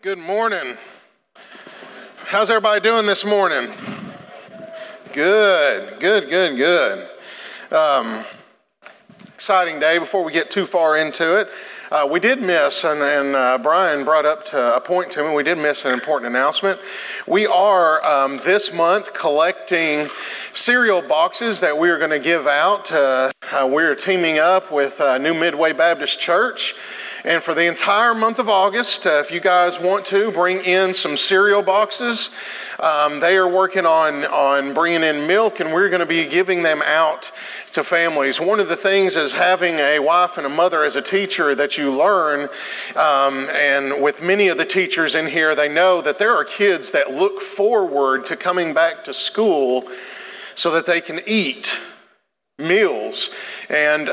Good morning. How's everybody doing this morning? Good. Exciting day. Before we get too far into it, we did miss, and Brian brought up to a point to me, we did miss an important announcement. We are this month collecting cereal boxes that we are going to give out. We're teaming up with New Midway Baptist Church. And for the entire month of August, if you guys want to bring in some cereal boxes, they are working on bringing in milk, and we're going to be giving them out to families. One of the things is having a wife and a mother as a teacher that you learn, and with many of the teachers in here, they know that there are kids that look forward to coming back to school so that they can eat meals. And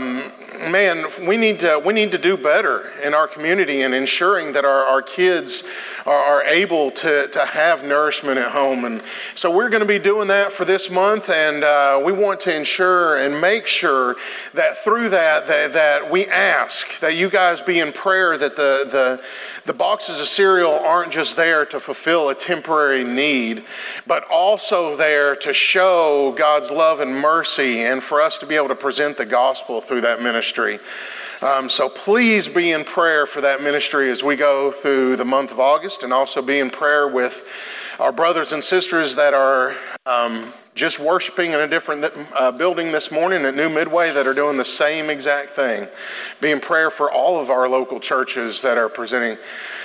man, we need to do better in our community in ensuring that our kids are able to have nourishment at home. And so we're going to be doing that for this month, and we want to ensure and make sure that through that we ask that you guys be in prayer, that the boxes of cereal aren't just there to fulfill a temporary need, but also there to show God's love and mercy, and for us to be able to present the gospel through that ministry. So please be in prayer for that ministry as we go through the month of August, and also be in prayer with our brothers and sisters that are just worshiping in a different building this morning at New Midway that are doing the same exact thing. Be in prayer for all of our local churches that are presenting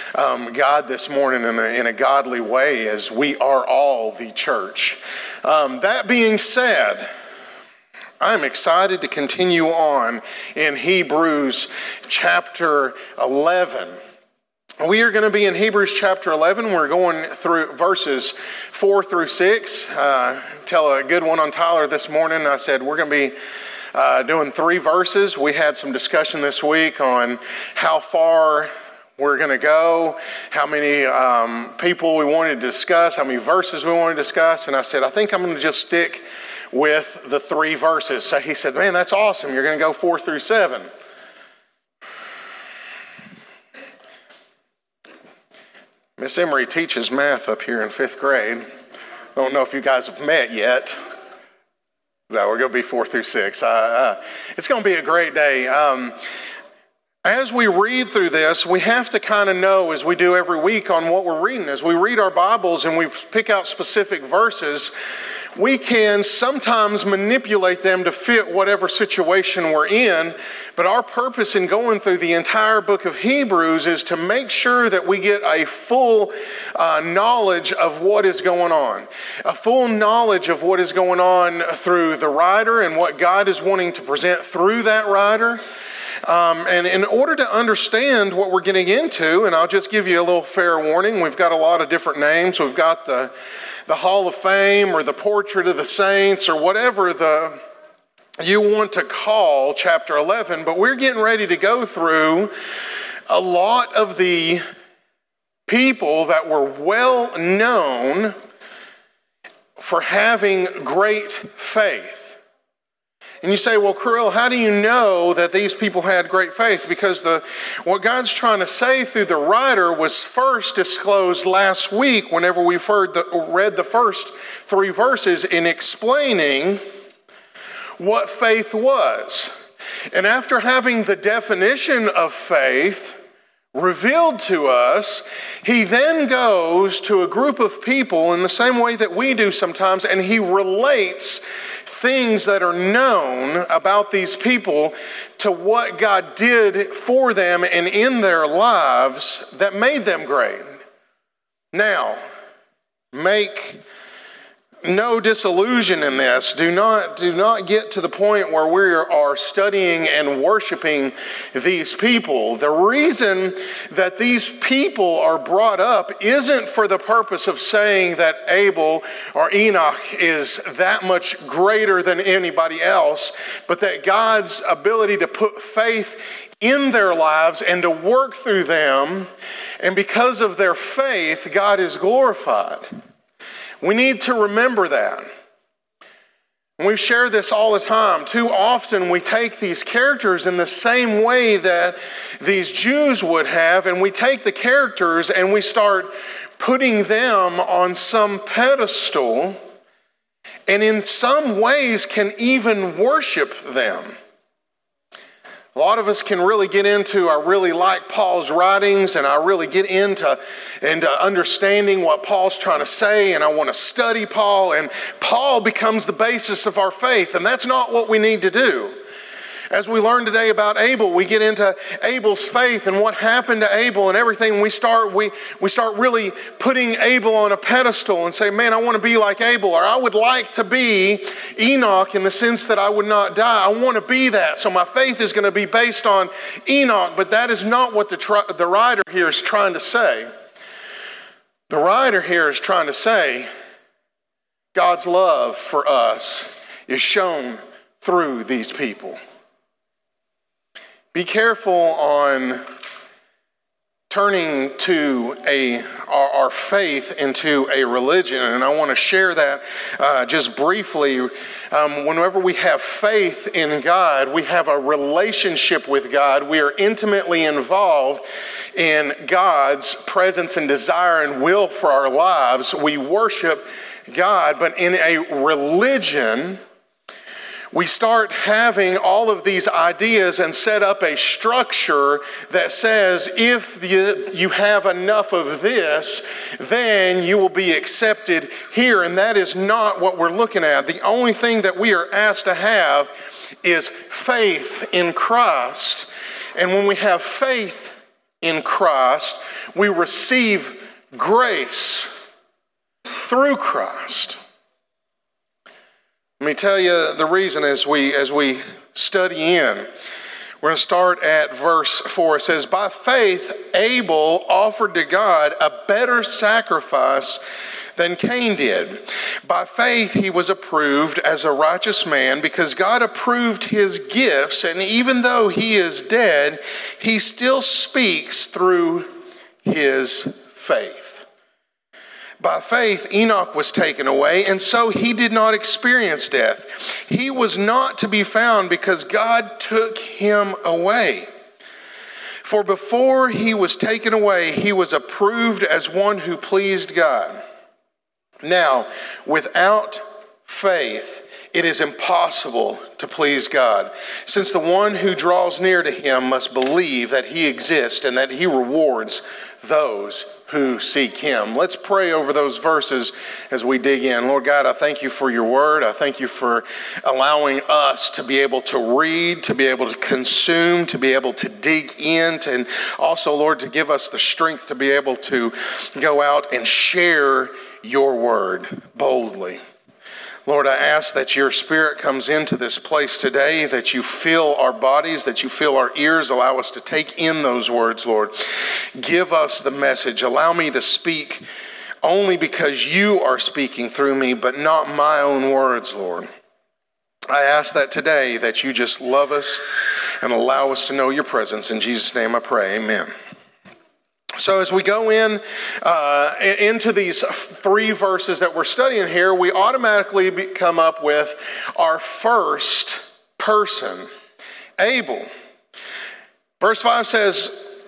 God this morning in a godly way, as we are all the church. That being said, I'm excited to continue on in Hebrews chapter 11. We are going to be in Hebrews chapter 11. We're going through verses 4 through 6. Tell a good one on Tyler this morning. I said we're going to be doing 3 verses. We had some discussion this week on how far we're going to go, how many people we wanted to discuss, how many verses we wanted to discuss. And I said, I think I'm going to just stick with the 3 verses. So he said, man, that's awesome. You're going to go 4 through 7. Miss Emery teaches math up here in 5th grade. I don't know if you guys have met yet. No, we're going to be 4 through 6. It's going to be a great day. As we read through this, we have to kind of know, as we do every week, on what we're reading. As we read our Bibles and we pick out specific verses, we can sometimes manipulate them to fit whatever situation we're in. But our purpose in going through the entire book of Hebrews is to make sure that we get a full knowledge of what is going on. A full knowledge of what is going on through the writer and what God is wanting to present through that writer. And in order to understand what we're getting into, and I'll just give you a little fair warning, we've got a lot of different names. We've got the Hall of Fame, or the Portrait of the Saints, or whatever you want to call chapter 11, but we're getting ready to go through a lot of the people that were well known for having great faith. And you say, well, Krill, how do you know that these people had great faith? Because what God's trying to say through the writer was first disclosed last week whenever we've read the first 3 verses in explaining what faith was. And after having the definition of faith revealed to us, he then goes to a group of people in the same way that we do sometimes, and he relates things that are known about these people to what God did for them and in their lives that made them great. Now, make no disillusion in this. Do not get to the point where we are studying and worshiping these people. The reason that these people are brought up isn't for the purpose of saying that Abel or Enoch is that much greater than anybody else, but that God's ability to put faith in their lives and to work through them, and because of their faith, God is glorified. We need to remember that. And we've shared this all the time. Too often we take these characters in the same way that these Jews would have, and we take the characters and we start putting them on some pedestal, and in some ways can even worship them. A lot of us can really get into, I really like Paul's writings, and I really get into understanding what Paul's trying to say, and I want to study Paul, and Paul becomes the basis of our faith, and that's not what we need to do. As we learn today about Abel, we get into Abel's faith and what happened to Abel and everything. We start really putting Abel on a pedestal and say, man, I want to be like Abel, or I would like to be Enoch in the sense that I would not die. I want to be that. So my faith is going to be based on Enoch, but that is not what the writer here is trying to say. The writer here is trying to say God's love for us is shown through these people. Be careful on turning our faith into a religion, and I want to share that just briefly. Whenever we have faith in God, we have a relationship with God. We are intimately involved in God's presence and desire and will for our lives. We worship God, but in a religion, we start having all of these ideas and set up a structure that says if you have enough of this, then you will be accepted here. And that is not what we're looking at. The only thing that we are asked to have is faith in Christ. And when we have faith in Christ, we receive grace through Christ. Let me tell you the reason as we study in. We're going to start at verse 4. It says, by faith Abel offered to God a better sacrifice than Cain did. By faith he was approved as a righteous man because God approved his gifts, and even though he is dead, he still speaks through his faith. By faith, Enoch was taken away, and so he did not experience death. He was not to be found because God took him away. For before he was taken away, he was approved as one who pleased God. Now, without faith, it is impossible to please God, since the one who draws near to him must believe that he exists and that he rewards those who seek him. Let's pray over those verses as we dig in. Lord God, I thank you for your word. I thank you for allowing us to be able to read, to be able to consume, to be able to dig in, and also, Lord, to give us the strength to be able to go out and share your word boldly. Lord, I ask that your Spirit comes into this place today, that you fill our bodies, that you fill our ears, allow us to take in those words, Lord. Give us the message. Allow me to speak only because you are speaking through me, but not my own words, Lord. I ask that today that you just love us and allow us to know your presence. In Jesus' name I pray, amen. So as we go into these three verses that we're studying here, we automatically come up with our first person, Abel. Verse 4 says,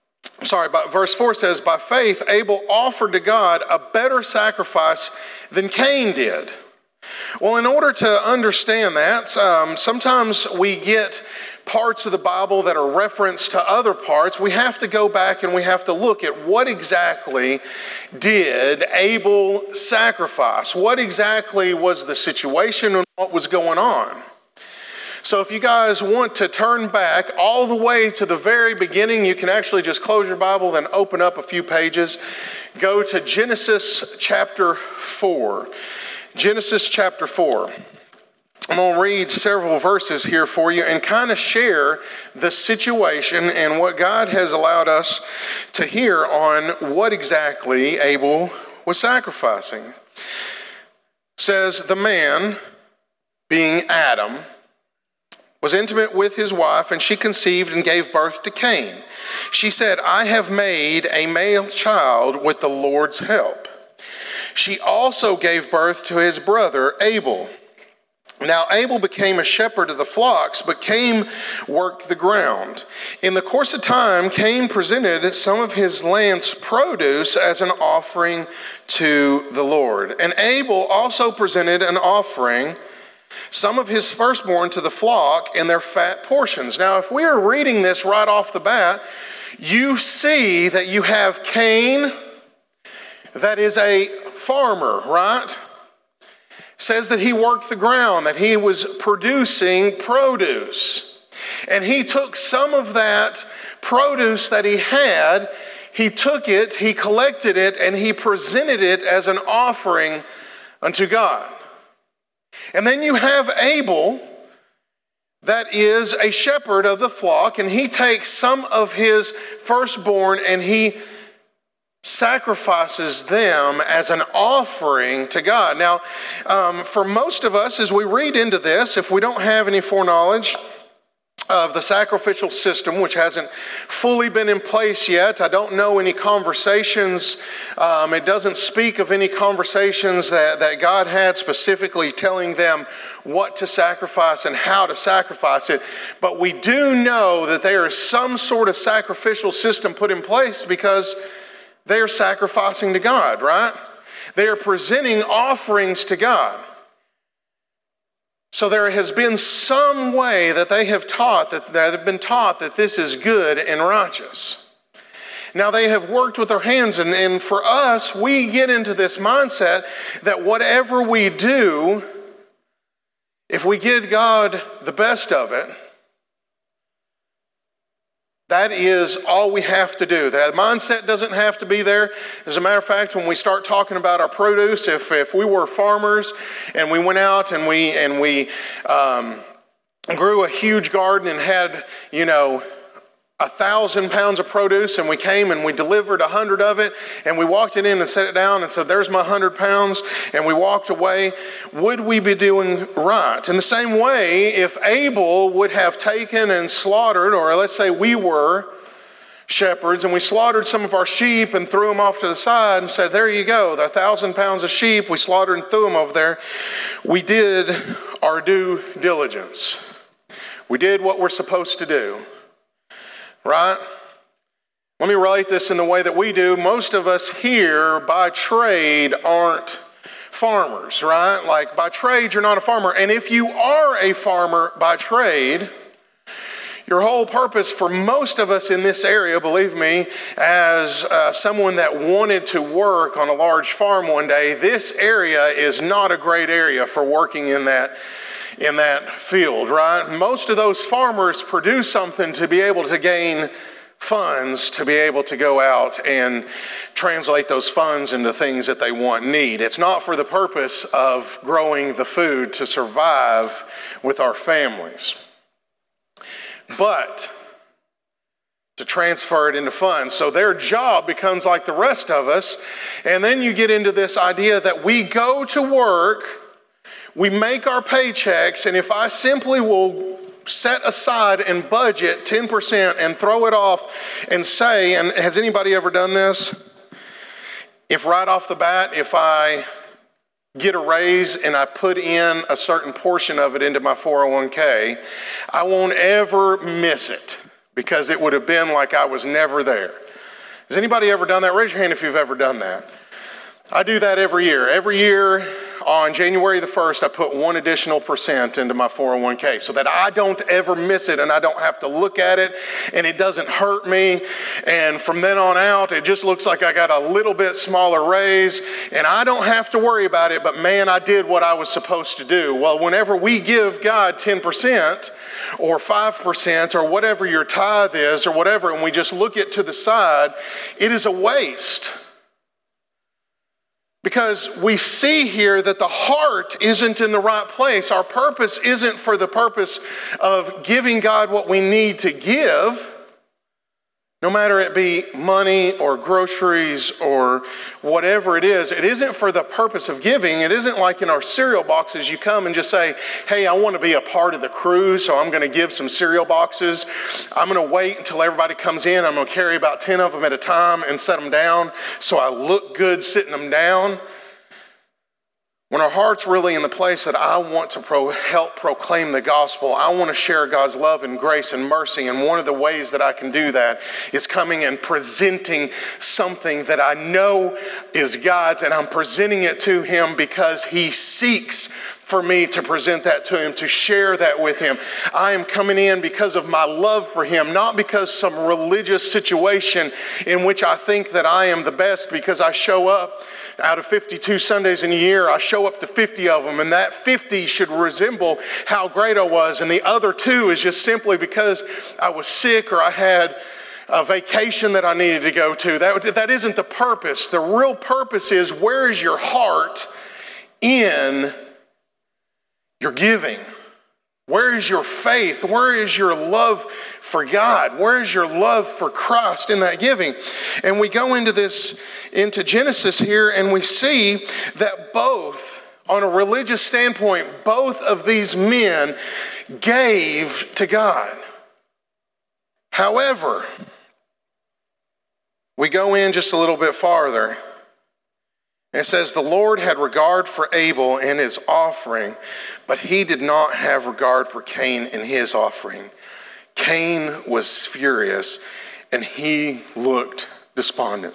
by faith, Abel offered to God a better sacrifice than Cain did. Well, in order to understand that, sometimes we get parts of the Bible that are referenced to other parts. We have to go back and we have to look at what exactly did Abel sacrifice? What exactly was the situation and what was going on? So if you guys want to turn back all the way to the very beginning, you can actually just close your Bible and open up a few pages. Go to Genesis chapter 4. Genesis chapter 4. I'm going to read several verses here for you and kind of share the situation and what God has allowed us to hear on what exactly Abel was sacrificing. It says, the man, being Adam, was intimate with his wife, and she conceived and gave birth to Cain. She said, I have made a male child with the Lord's help. She also gave birth to his brother Abel. Now Abel became a shepherd of the flocks, but Cain worked the ground. In the course of time, Cain presented some of his land's produce as an offering to the Lord. And Abel also presented an offering, some of his firstborn to the flock and their fat portions. Now, if we are reading this right off the bat, you see that you have Cain, that is a farmer, right? Says that he worked the ground, that he was producing produce. And he took some of that produce that he had, he took it, he collected it, and he presented it as an offering unto God. And then you have Abel, that is a shepherd of the flock, and he takes some of his firstborn and he sacrifices them as an offering to God. Now, for most of us, as we read into this, if we don't have any foreknowledge of the sacrificial system, which hasn't fully been in place yet, I don't know any conversations. It doesn't speak of any conversations that God had specifically telling them what to sacrifice and how to sacrifice it. But we do know that there is some sort of sacrificial system put in place because they are sacrificing to God, right? They are presenting offerings to God. So there has been some way that they have been taught that this is good and righteous. Now they have worked with their hands, and for us, we get into this mindset that whatever we do, if we give God the best of it, that is all we have to do. That mindset doesn't have to be there. As a matter of fact, when we start talking about our produce, if we were farmers and we went out and we grew a huge garden and had, 1,000 pounds of produce, and we came and we delivered 100 of it, and we walked it in and set it down and said, "There's my 100 pounds," and we walked away, would we be doing right? In the same way, if Abel would have taken and slaughtered, or let's say we were shepherds and we slaughtered some of our sheep and threw them off to the side and said, "There you go, the 1,000 pounds of sheep we slaughtered and threw them over there," we did our due diligence. We did what we're supposed to do. Right? Let me relate this in the way that we do. Most of us here by trade aren't farmers, right? Like by trade, you're not a farmer. And if you are a farmer by trade, your whole purpose for most of us in this area, believe me, as someone that wanted to work on a large farm one day, this area is not a great area for working in that field, right? Most of those farmers produce something to be able to gain funds, to be able to go out and translate those funds into things that they want and need. It's not for the purpose of growing the food to survive with our families, but to transfer it into funds. So their job becomes like the rest of us. And then you get into this idea that we go to work, we make our paychecks, and if I simply will set aside and budget 10% and throw it off and say, and has anybody ever done this? If right off the bat, if I get a raise and I put in a certain portion of it into my 401k, I won't ever miss it because it would have been like I was never there. Has anybody ever done that? Raise your hand if you've ever done that. I do that every year. Every year on January the 1st, I put 1 additional % into my 401k so that I don't ever miss it and I don't have to look at it and it doesn't hurt me. And from then on out, it just looks like I got a little bit smaller raise and I don't have to worry about it, but man, I did what I was supposed to do. Well, whenever we give God 10% or 5% or whatever your tithe is or whatever, and we just look it to the side, it is a waste. Because we see here that the heart isn't in the right place. Our purpose isn't for the purpose of giving God what we need to give, no matter it be money or groceries or whatever it is. It isn't for the purpose of giving. It isn't like in our cereal boxes you come and just say, "Hey, I want to be a part of the crew, so I'm going to give some cereal boxes. I'm going to wait until everybody comes in. I'm going to carry about 10 of them at a time and set them down so I look good sitting them down." When our heart's really in the place that I want to help proclaim the gospel, I want to share God's love and grace and mercy, and one of the ways that I can do that is coming and presenting something that I know is God's, and I'm presenting it to Him because He seeks for me to present that to Him, to share that with Him. I am coming in because of my love for Him, not because some religious situation in which I think that I am the best because I show up. Out of 52 Sundays in a year, I show up to 50 of them, and that 50 should resemble how great I was, and the other 2 is just simply because I was sick or I had a vacation that I needed to go to. That isn't the purpose. The real purpose is, where is your heart in your giving? Where is your faith? Where is your love for God? Where is your love for Christ in that giving? And we go into Genesis here, and we see that both, on a religious standpoint, both of these men gave to God. However, we go in just a little bit farther. It says, the Lord had regard for Abel and his offering, but He did not have regard for Cain and his offering. Cain was furious, and he looked despondent.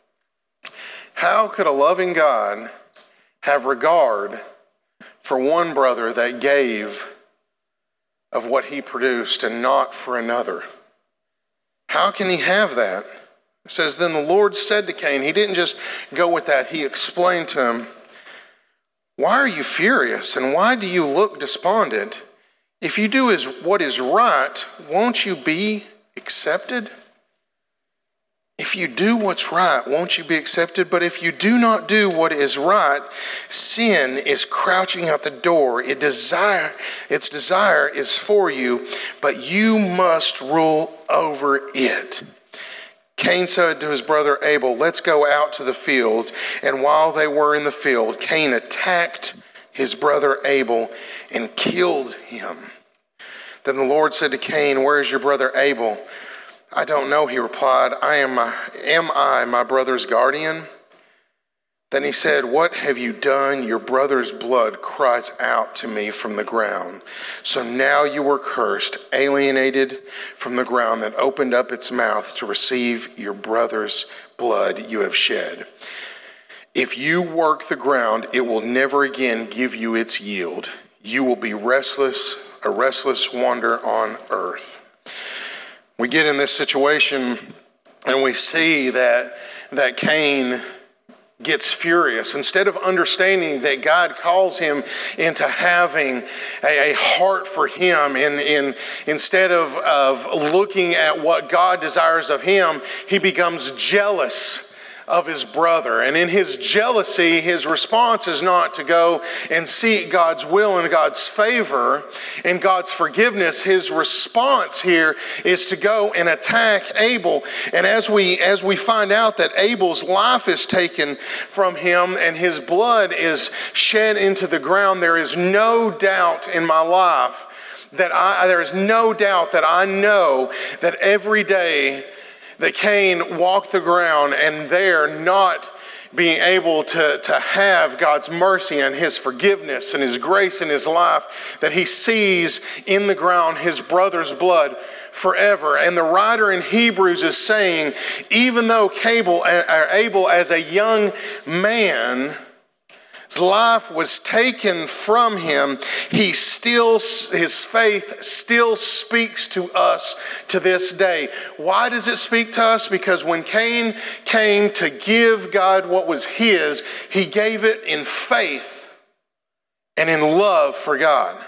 How could a loving God have regard for one brother that gave of what he produced and not for another? How can He have that? It says, then the Lord said to Cain, He didn't just go with that. He explained to him, why are you furious, and why do you look despondent? If you do what is right, won't you be accepted? If you do what's right, won't you be accepted? But if you do not do what is right, sin is crouching at the door. Its desire is for you, but you must rule over it. Cain said to his brother Abel, let's go out to the fields. And while they were in the field, Cain attacked his brother Abel and killed him. Then the Lord said to Cain, where is your brother Abel? I don't know, he replied. Am I my brother's guardian? Then he said, what have you done? Your brother's blood cries out to me from the ground. So now you are cursed, alienated from the ground that opened up its mouth to receive your brother's blood you have shed. If you work the ground, it will never again give you its yield. You will be restless, a restless wanderer on earth. We get in this situation and we see that Cain gets furious. Instead of understanding that God calls him into having a heart for Him, instead of looking at what God desires of him, he becomes jealous of his brother. And in his jealousy, his response is not to go and seek God's will and God's favor and God's forgiveness. His response here is to go and attack Abel. And as we find out that Abel's life is taken from him and his blood is shed into the ground, there is no doubt in my life that I know that every day that Cain walked the ground and there not being able to have God's mercy and His forgiveness and His grace in his life, that he sees in the ground his brother's blood forever. And the writer in Hebrews is saying, even though Abel as a young man, his life was taken from him, his faith still speaks to us to this day. Why does it speak to us? Because when Cain came to give God what was his, he gave it in faith and in love for God.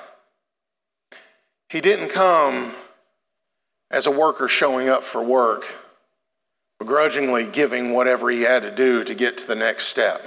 He didn't come as a worker showing up for work, begrudgingly giving whatever he had to do to get to the next step.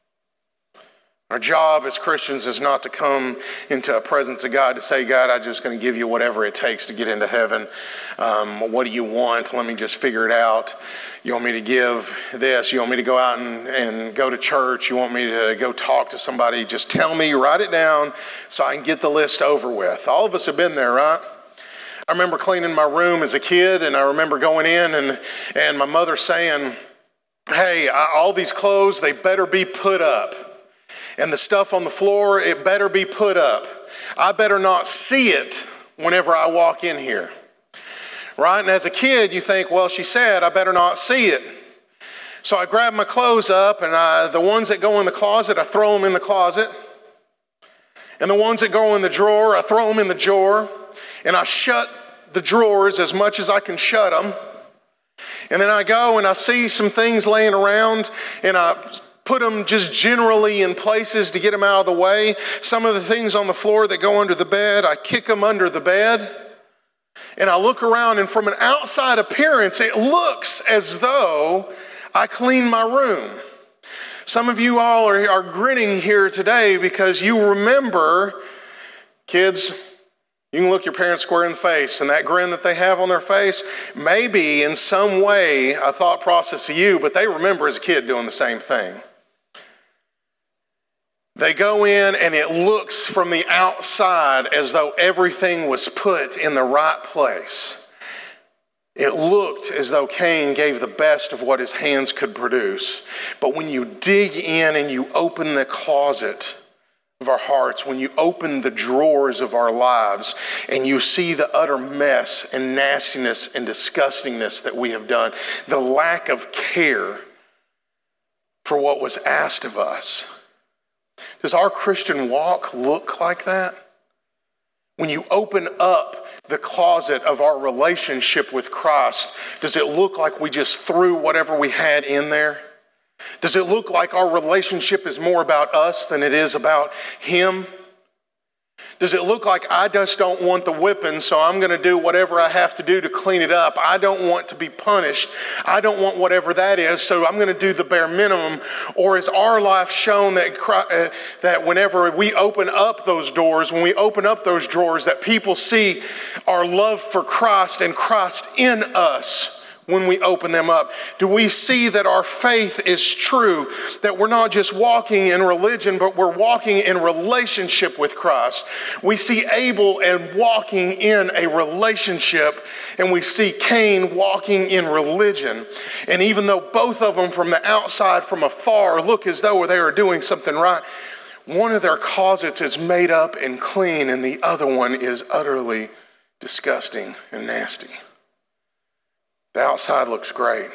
Our job as Christians is not to come into the presence of God to say, God, I'm just going to give you whatever it takes to get into heaven. What do you want? Let me just figure it out. You want me to give this? You want me to go out and go to church? You want me to go talk to somebody? Just tell me, write it down so I can get the list over with. All of us have been there, right? I remember cleaning my room as a kid, and I remember going in and my mother saying, hey, all these clothes, they better be put up. And the stuff on the floor, it better be put up. I better not see it whenever I walk in here. Right? And as a kid, you think, well, she said, I better not see it. So I grab my clothes up, and the ones that go in the closet, I throw them in the closet. And the ones that go in the drawer, I throw them in the drawer. And I shut the drawers as much as I can shut them. And then I go and I see some things laying around, and I put them just generally in places to get them out of the way. Some of the things on the floor that go under the bed, I kick them under the bed. And I look around, and from an outside appearance, it looks as though I clean my room. Some of you all are grinning here today because you remember, kids, you can look your parents square in the face, and that grin that they have on their face may be in some way a thought process of you, but they remember as a kid doing the same thing. They go in, and it looks from the outside as though everything was put in the right place. It looked as though Cain gave the best of what his hands could produce. But when you dig in and you open the closet of our hearts, when you open the drawers of our lives and you see the utter mess and nastiness and disgustingness that we have done, the lack of care for what was asked of us. Does our Christian walk look like that? When you open up the closet of our relationship with Christ, does it look like we just threw whatever we had in there? Does it look like our relationship is more about us than it is about Him? Does it look like I just don't want the whipping, so I'm going to do whatever I have to do to clean it up? I don't want to be punished. I don't want whatever that is, so I'm going to do the bare minimum. Or is our life shown that whenever we open up those doors, when we open up those drawers, that people see our love for Christ and Christ in us? When we open them up, do we see that our faith is true, that we're not just walking in religion, but we're walking in relationship with Christ? We see Abel and walking in a relationship, and we see Cain walking in religion. And even though both of them from the outside, from afar, look as though they are doing something right, one of their closets is made up and clean, and the other one is utterly disgusting and nasty. The outside looks great.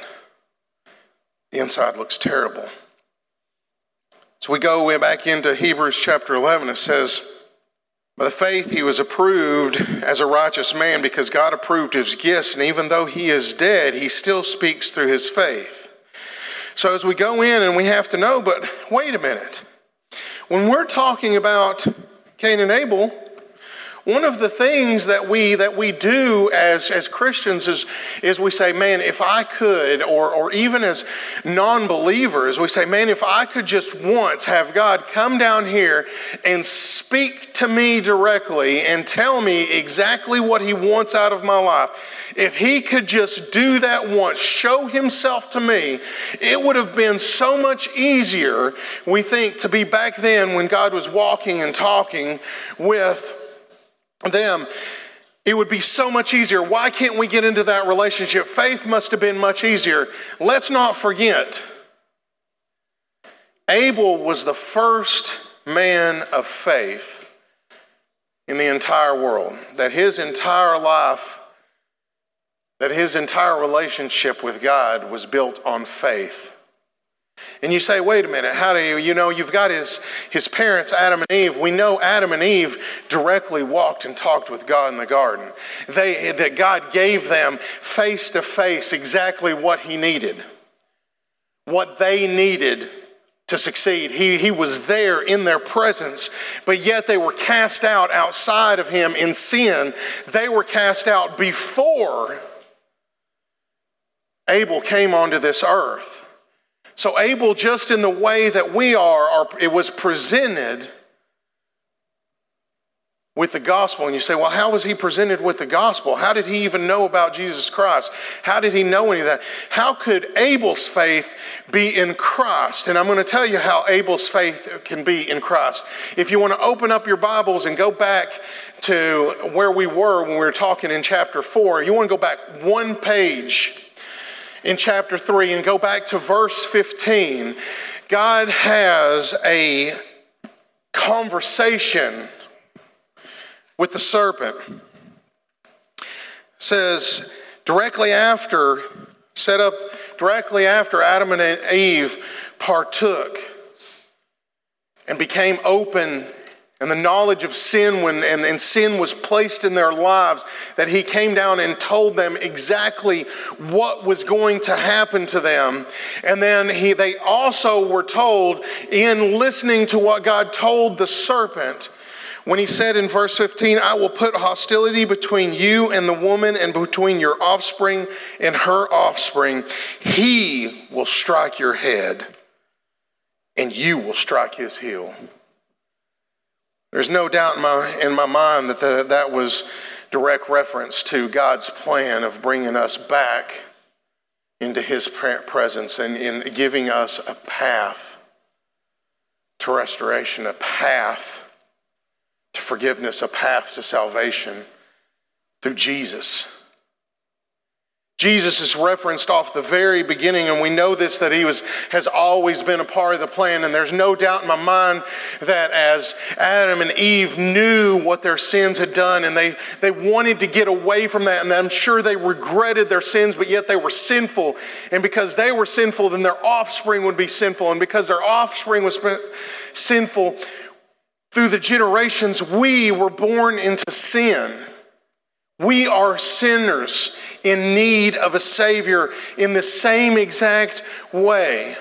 The inside looks terrible. So we go back into Hebrews chapter 11. It says, by the faith he was approved as a righteous man because God approved his gifts. And even though he is dead, he still speaks through his faith. So as we go in, and we have to know, but wait a minute. When we're talking about Cain and Abel, one of the things that we do as Christians is we say, man, if I could, or even as non-believers, we say, man, if I could just once have God come down here and speak to me directly and tell me exactly what he wants out of my life. If he could just do that once, show himself to me, it would have been so much easier, we think, to be back then when God was walking and talking with them. It would be so much easier. Why can't we get into that relationship? Faith must have been much easier. Let's not forget, Abel was the first man of faith in the entire world. That his entire life, that his entire relationship with God was built on faith. And you say, wait a minute, how do you've got his parents, Adam and Eve. We know Adam and Eve directly walked and talked with God in the garden. That God gave them face to face exactly what he needed. What they needed to succeed. He was there in their presence, but yet they were cast out outside of him in sin. They were cast out before Abel came onto this earth. So Abel, just in the way that we are, it was presented with the gospel. And you say, well, how was he presented with the gospel? How did he even know about Jesus Christ? How did he know any of that? How could Abel's faith be in Christ? And I'm going to tell you how Abel's faith can be in Christ. If you want to open up your Bibles and go back to where we were when we were talking in chapter 4, you want to go back one page in chapter 3 and go back to verse 15. God has a conversation with the serpent. It says directly after Adam and Eve partook and became open, and the knowledge of sin and sin was placed in their lives, that he came down and told them exactly what was going to happen to them. And then they also were told, in listening to what God told the serpent, when he said in verse 15, I will put hostility between you and the woman, and between your offspring and her offspring. He will strike your head, and you will strike his heel. There's no doubt in my mind that was direct reference to God's plan of bringing us back into his presence and in giving us a path to restoration, a path to forgiveness, a path to salvation through Jesus. Jesus is referenced off the very beginning, and we know this, that he has always been a part of the plan. And there's no doubt in my mind that as Adam and Eve knew what their sins had done, and they wanted to get away from that, and I'm sure they regretted their sins, but yet they were sinful. And because they were sinful, then their offspring would be sinful. And because their offspring was sinful, through the generations, we were born into sin. We are sinners in need of a Savior in the same exact way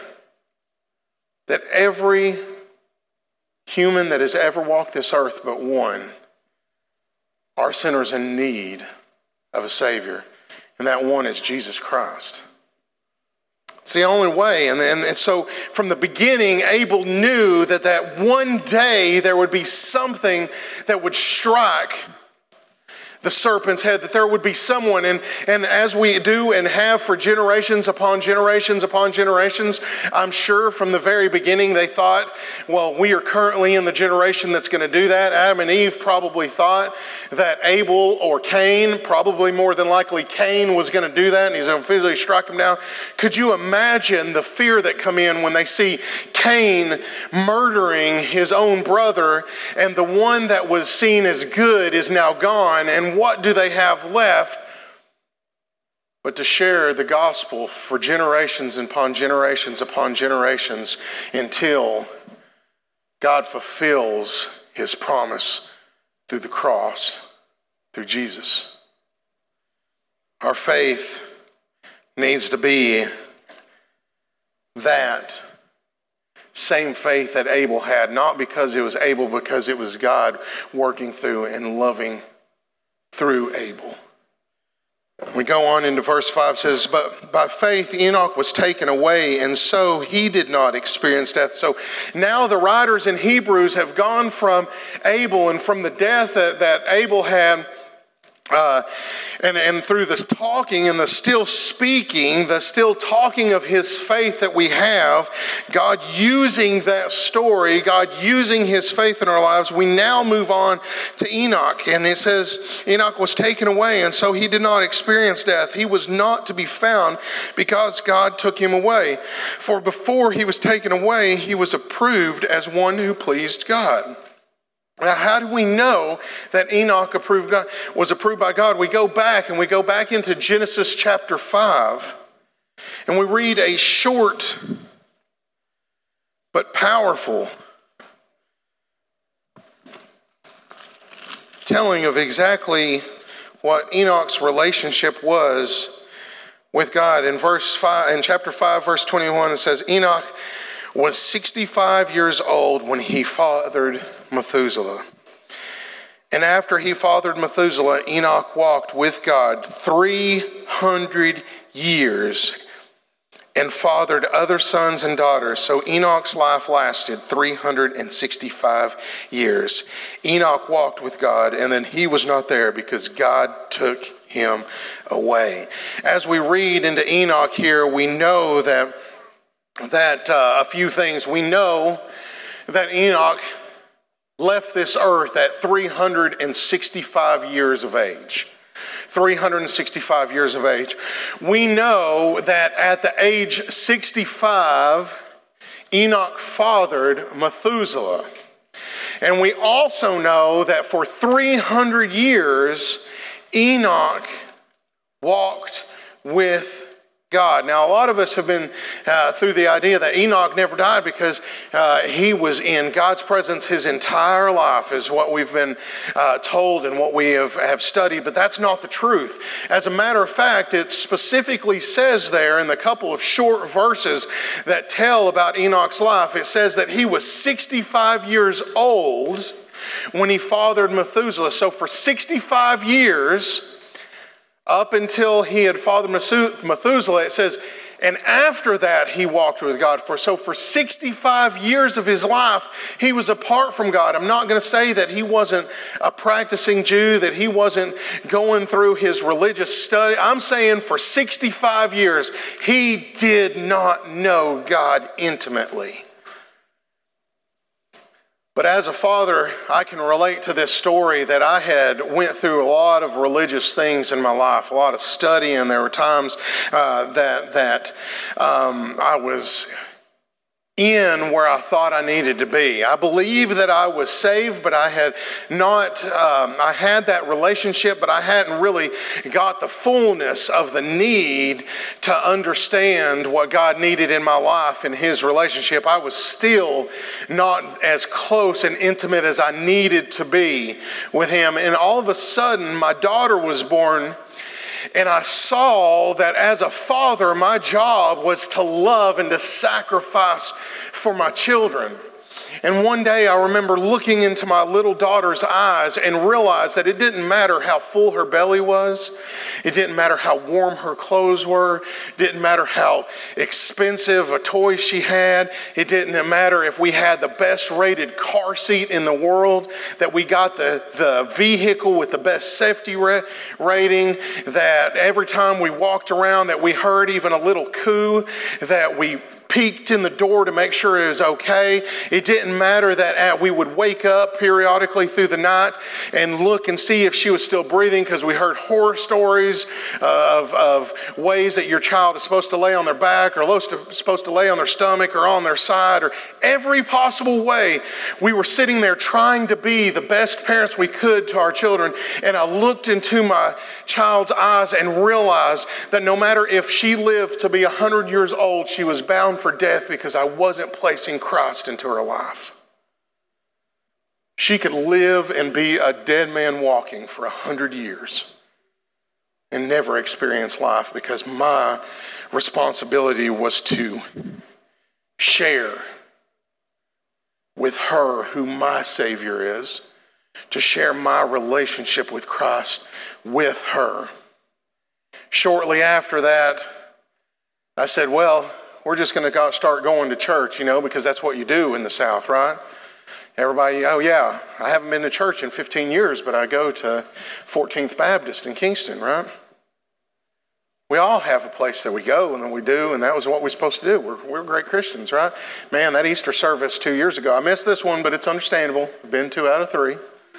that every human that has ever walked this earth but one are sinners in need of a Savior. And that one is Jesus Christ. It's the only way. And so from the beginning, Abel knew that one day there would be something that would strike the serpent's head, that there would be someone, and as we do and have for generations upon generations upon generations, I'm sure from the very beginning they thought, well, we are currently in the generation that's going to do that. Adam and Eve probably thought that Abel or Cain, probably more than likely Cain, was going to do that, and he's going to physically strike him down. Could you imagine the fear that come in when they see Cain murdering his own brother, and the one that was seen as good is now gone, and what do they have left but to share the gospel for generations upon generations upon generations until God fulfills his promise through the cross, through Jesus? Our faith needs to be that same faith that Abel had, not because it was Abel, because it was God working through and loving through Abel. We go on into verse 5, says, but by faith Enoch was taken away, and so he did not experience death. So now the writers in Hebrews have gone from Abel and from the death that Abel had, and through the talking and the still speaking, the still talking of his faith that we have, God using that story, God using his faith in our lives, we now move on to Enoch. And it says, Enoch was taken away, and so he did not experience death. He was not to be found because God took him away. For before he was taken away, he was approved as one who pleased God. Now, how do we know that Enoch was approved by God? We go back into Genesis chapter 5, and we read a short but powerful telling of exactly what Enoch's relationship was with God. In chapter 5, verse 21, it says, Enoch was 65 years old when he fathered Methuselah. And after he fathered Methuselah, Enoch walked with God 300 years and fathered other sons and daughters. So Enoch's life lasted 365 years. Enoch walked with God, and then he was not there because God took him away. As we read into Enoch here, we know that a few things. We know that Enoch left this earth at 365 years of age. 365 years of age. We know that at the age 65, Enoch fathered Methuselah. And we also know that for 300 years, Enoch walked with God. Now, a lot of us have been through the idea that Enoch never died because he was in God's presence his entire life, is what we've been told and what we have studied, but that's not the truth. As a matter of fact, it specifically says there in the couple of short verses that tell about Enoch's life, it says that he was 65 years old when he fathered Methuselah. So for 65 years, up until he had fathered Methuselah, it says, and after that he walked with God. For 65 years of his life, he was apart from God. I'm not going to say that he wasn't a practicing Jew, that he wasn't going through his religious study. I'm saying for 65 years, he did not know God intimately. But as a father, I can relate to this story that I had went through a lot of religious things in my life, a lot of study, and there were times that I was in where I thought I needed to be. I believe that I was saved, but I had not, I had that relationship, but I hadn't really got the fullness of the need to understand what God needed in my life in his relationship. I was still not as close and intimate as I needed to be with him. And all of a sudden, my daughter was born. And I saw that as a father, my job was to love and to sacrifice for my children. And one day I remember looking into my little daughter's eyes and realized that it didn't matter how full her belly was. It didn't matter how warm her clothes were. It didn't matter how expensive a toy she had. It didn't matter if we had the best rated car seat in the world, that we got the vehicle with the best safety rating, that every time we walked around that we heard even a little coo, that we peeked in the door to make sure it was okay. It didn't matter that we would wake up periodically through the night and look and see if she was still breathing, because we heard horror stories of ways that your child is supposed to lay on their back or supposed to lay on their stomach or on their side, or every possible way. We were sitting there trying to be the best parents we could to our children, and I looked into my child's eyes and realized that no matter if she lived to be 100 years old, she was bound for death because I wasn't placing Christ into her life. She could live and be a dead man walking for 100 years and never experience life, because my responsibility was to share with her who my Savior is, to share my relationship with Christ with her. Shortly after that, I said, well, we're just going to start going to church, because that's what you do in the South, right? Everybody, oh yeah, I haven't been to church in 15 years, but I go to 14th Baptist in Kingston, right? We all have a place that we go and that we do, and that was what we're supposed to do. We're great Christians, right? Man, that Easter service 2 years ago, I missed this one, but it's understandable. I've been 2 out of 3.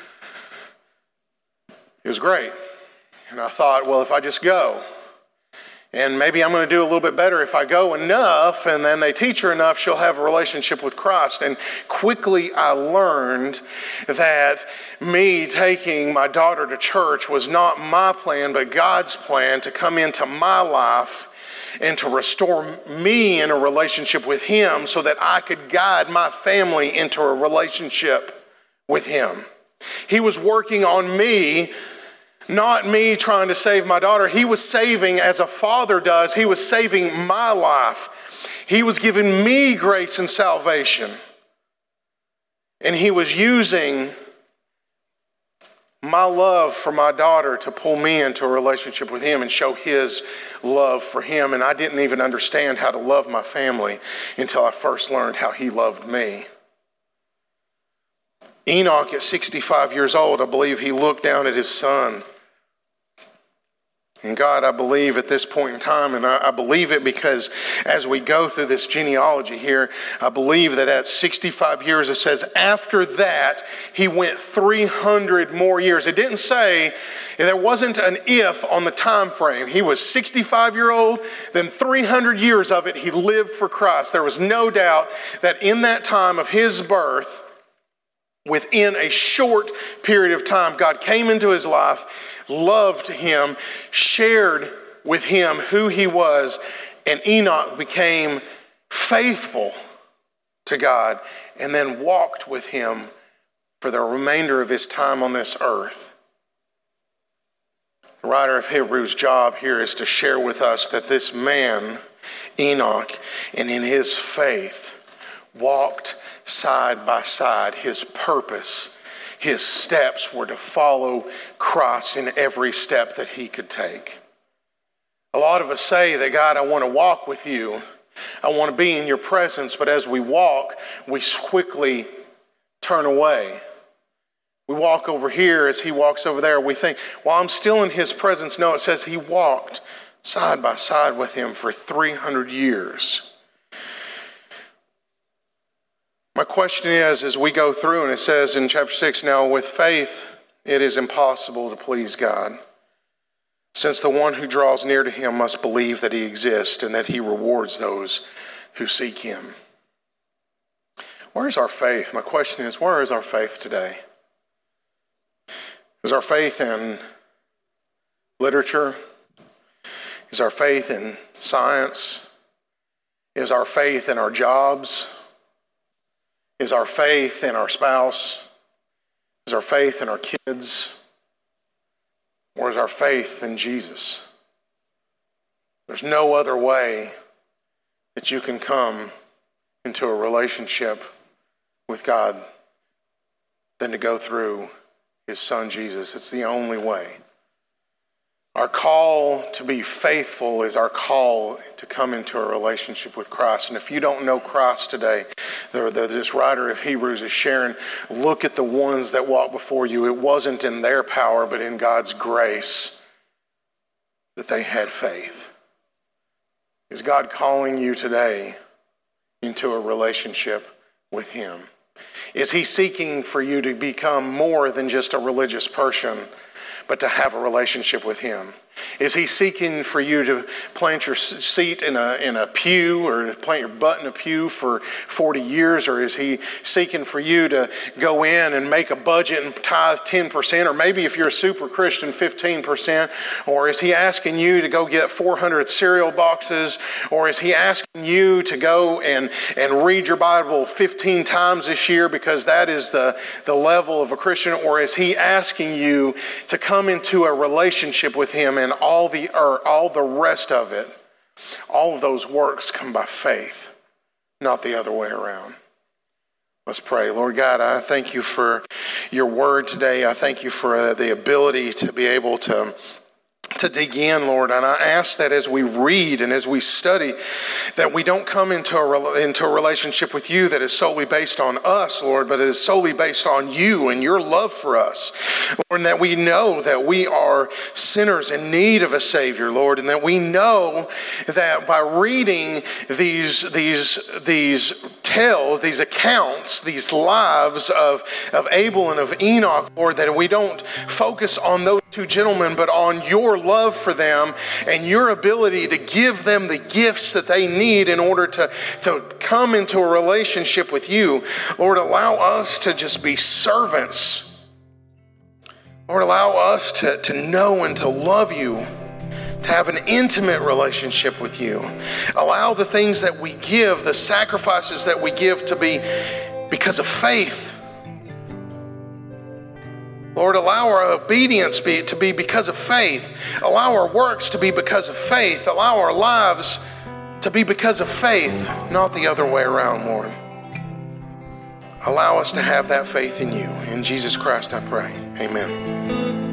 It was great. And I thought, well, if I just go, and maybe I'm going to do a little bit better if I go enough, and then they teach her enough, she'll have a relationship with Christ. And quickly I learned that me taking my daughter to church was not my plan, but God's plan to come into my life and to restore me in a relationship with him so that I could guide my family into a relationship with him. He was working on me, not me trying to save my daughter. He was saving as a father does. He was saving my life. He was giving me grace and salvation. And he was using my love for my daughter to pull me into a relationship with him and show his love for him. And I didn't even understand how to love my family until I first learned how he loved me. Enoch, at 65 years old, I believe he looked down at his son. And God, I believe at this point in time, and I believe it because as we go through this genealogy here, I believe that at 65 years, it says after that, he went 300 more years. It didn't say, there wasn't an if on the time frame. He was 65-year-old, then 300 years of it, he lived for Christ. There was no doubt that in that time of his birth, Within a short period of time, God came into his life, loved him, shared with him who he was, and Enoch became faithful to God and then walked with him for the remainder of his time on this earth. The writer of Hebrews' job here is to share with us that this man, Enoch, and in his faith, walked side by side. His purpose, his steps were to follow Christ in every step that he could take. A lot of us say that, God, I want to walk with you. I want to be in your presence. But as we walk, we quickly turn away. We walk over here as he walks over there. We think, well, I'm still in his presence. No, it says he walked side by side with him for 300 years. My question is, as we go through, and it says in chapter 6, now with faith it is impossible to please God, since the one who draws near to him must believe that he exists and that he rewards those who seek him. Where is our faith? My question is, where is our faith today? Is our faith in literature? Is our faith in science? Is our faith in our jobs? Is our faith in our spouse? Is our faith in our kids? Or is our faith in Jesus? There's no other way that you can come into a relationship with God than to go through his son Jesus. It's the only way. Our call to be faithful is our call to come into a relationship with Christ. And if you don't know Christ today, this writer of Hebrews is sharing, look at the ones that walked before you. It wasn't in their power, but in God's grace that they had faith. Is God calling you today into a relationship with him? Is he seeking for you to become more than just a religious person, but to have a relationship with him? Is he seeking for you to plant your seat in a pew, or to plant your butt in a pew for 40 years? Or is he seeking for you to go in and make a budget and tithe 10%? Or maybe if you're a super Christian, 15%? Or is he asking you to go get 400 cereal boxes? Or is he asking you to go and read your Bible 15 times this year because that is the level of a Christian? Or is he asking you to come into a relationship with him, and all the rest of it, all of those works come by faith, not the other way around? Let's pray. Lord God, I thank you for your word today. I thank you for the ability to be able to dig in, Lord. And I ask that as we read and as we study, that we don't come into a relationship with you that is solely based on us, Lord, but it is solely based on you and your love for us, Lord, and that we know that we are sinners in need of a Savior, Lord, and that we know that by reading these tales, these accounts, these lives of Abel and of Enoch, Lord, that we don't focus on those two gentlemen, but on your love for them and your ability to give them the gifts that they need in order to come into a relationship with you. Lord, allow us to just be servants. Lord, allow us to know and to love you, to have an intimate relationship with you. Allow the things that we give, the sacrifices that we give, to be because of faith. Lord, allow our obedience to be because of faith. Allow our works to be because of faith. Allow our lives to be because of faith, not the other way around, Lord. Allow us to have that faith in you. In Jesus Christ I pray. Amen.